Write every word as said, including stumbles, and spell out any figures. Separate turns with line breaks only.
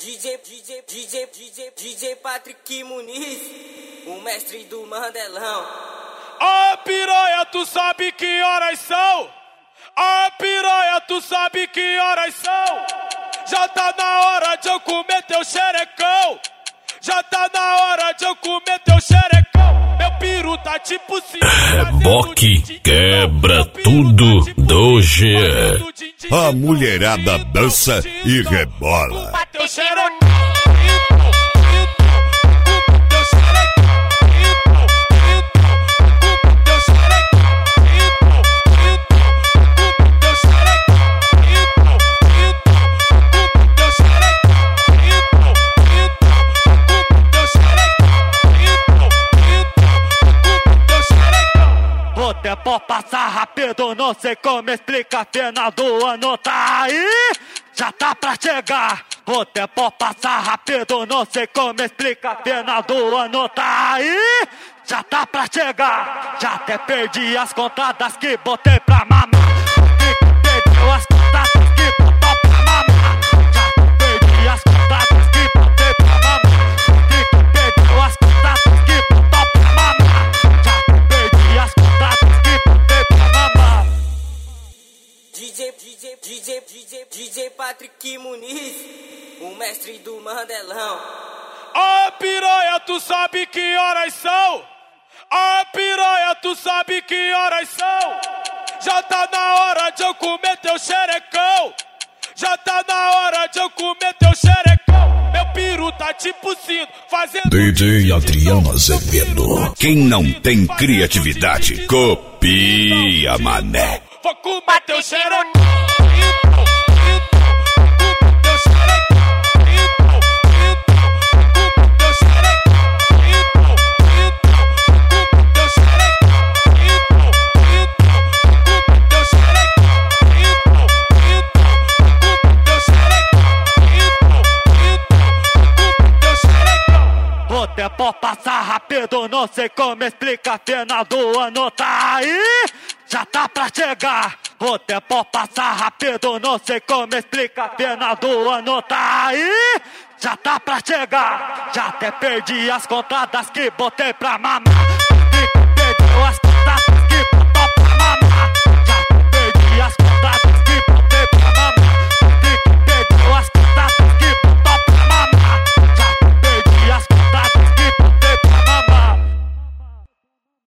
DJ, DJ, DJ, DJ, DJ Patrick Muniz, o mestre do Mandelão.
Ó oh, piranha, tu sabe que horas são? Ó oh, piranha, tu sabe que horas são? Já tá na hora de eu comer teu xerecão. Já tá na hora de eu comer teu xerecão. Meu piru tá tipo assim.
Reboque quebra tudo do G E.
A mulherada dança e rebola.
Teu xerecão.
O tempo passa rápido, não sei como explicar. Final do ano tá aí, já tá pra chegar. O tempo passa rápido, não sei como explicar. Final do ano tá aí, já tá pra chegar. Já até perdi as contadas que botei pra mamar. Perdeu as contadas que botou pra mamar. Já perdi as contadas que botei pra mamar. Perdeu as contadas que botou pra mamar. Já perdi as contadas que botei pra mamar.
DJ, DJ, DJ, DJ, DJ Patrick Muniz, o mestre do Mandelão.
Ó oh, piranha, tu sabe que horas são? Ó oh, piranha, tu sabe que horas são? Já tá na hora de eu comer teu xerecão. Já tá na hora de eu comer teu xerecão. Meu piru tá tipo sino, fazendo
D J Adriano Azevedo. Quem não tem criatividade, copia, mané.
Vou comer teu xerecão.
O tempo passa rápido, não sei como explicar. Final do ano tá aí, já tá pra chegar. O tempo passa rápido, não sei como explicar. Final do ano tá aí, já tá pra chegar. Já até perdi as contadas que botei pra mamar.